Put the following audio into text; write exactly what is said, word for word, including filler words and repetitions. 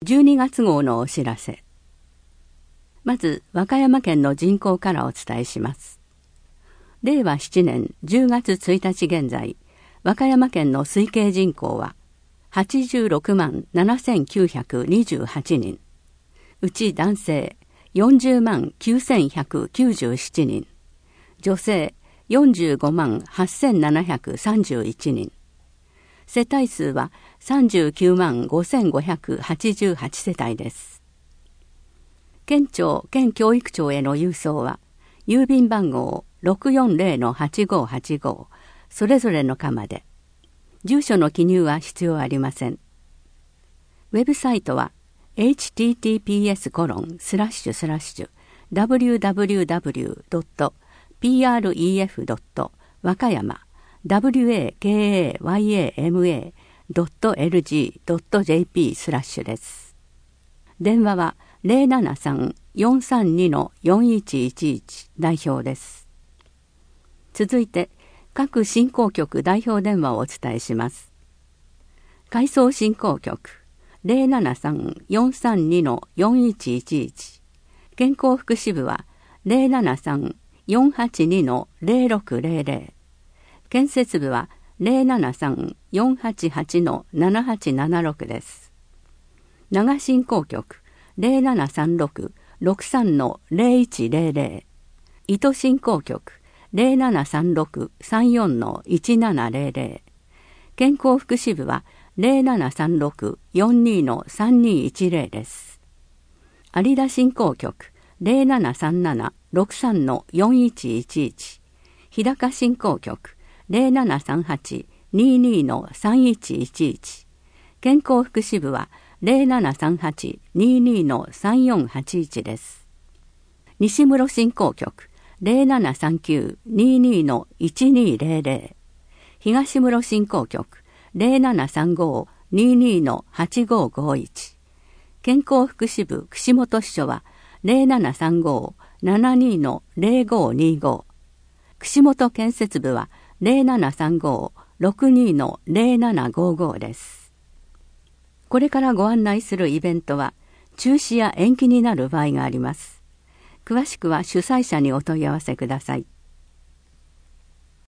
じゅうにがつ号のお知らせ。まず和歌山県の人口からお伝えします。れいわななねんじゅうがつついたち現在、和歌山県の推計人口ははちじゅうろくまんななせんきゅうひゃくにじゅうはちにん、うち男性よんじゅうまんきゅうせんひゃくきゅうじゅうななにん、女性よんじゅうごまんはっせんななひゃくさんじゅういちにん、世帯数はさんじゅうきゅうまんごせんごひゃくはちじゅうはち世帯です。県庁・県教育庁への郵送は、郵便番号 ろくよんぜろのはちごはちご、それぞれの課で、住所の記入は必要ありません。ウェブサイトは エイチティーティーピーエスコロンスラッシュスラッシュダブリューダブリューダブリュードットピーアールイーエフドット和歌山 ダブリューエーケーエーワイエーエムエードットエルジードットジェーピー スラッシュです。電話は ゼロななさん よんさんに よんいちいちいち 代表です。続いて各振興局代表電話をお伝えします。回送振興局 ゼロななさん よんさんに よんいちいちいち、健康福祉部は ゼロななさん よんはちに ゼロろくゼロゼロ、建設部はゼロななさん よんはちはち ななはちななろくです。長振興局ゼロななさんろく ろくさん ゼロいちゼロゼロ、糸振興局ゼロななさんろく さんよん いちななゼロゼロ、健康福祉部はゼロななさんろく よんに さんにいちゼロです。有田振興局ゼロななさんなな ろくさん よんいちいちいち、日高振興局ゼロななさんはち にに さんいちいちいち、健康福祉部はゼロななさんはち にに さんよんはちいちです。西室振興局ゼロななさんきゅう にに いちにゼロゼロ、東室振興局ゼロななさんご にに はちごごいち、健康福祉部串本支所はゼロななさんご ななに ゼロごにご、串本建設部はゼロななさんご ろくに ゼロななごごです。これからご案内するイベントは中止や延期になる場合があります。詳しくは主催者にお問い合わせください。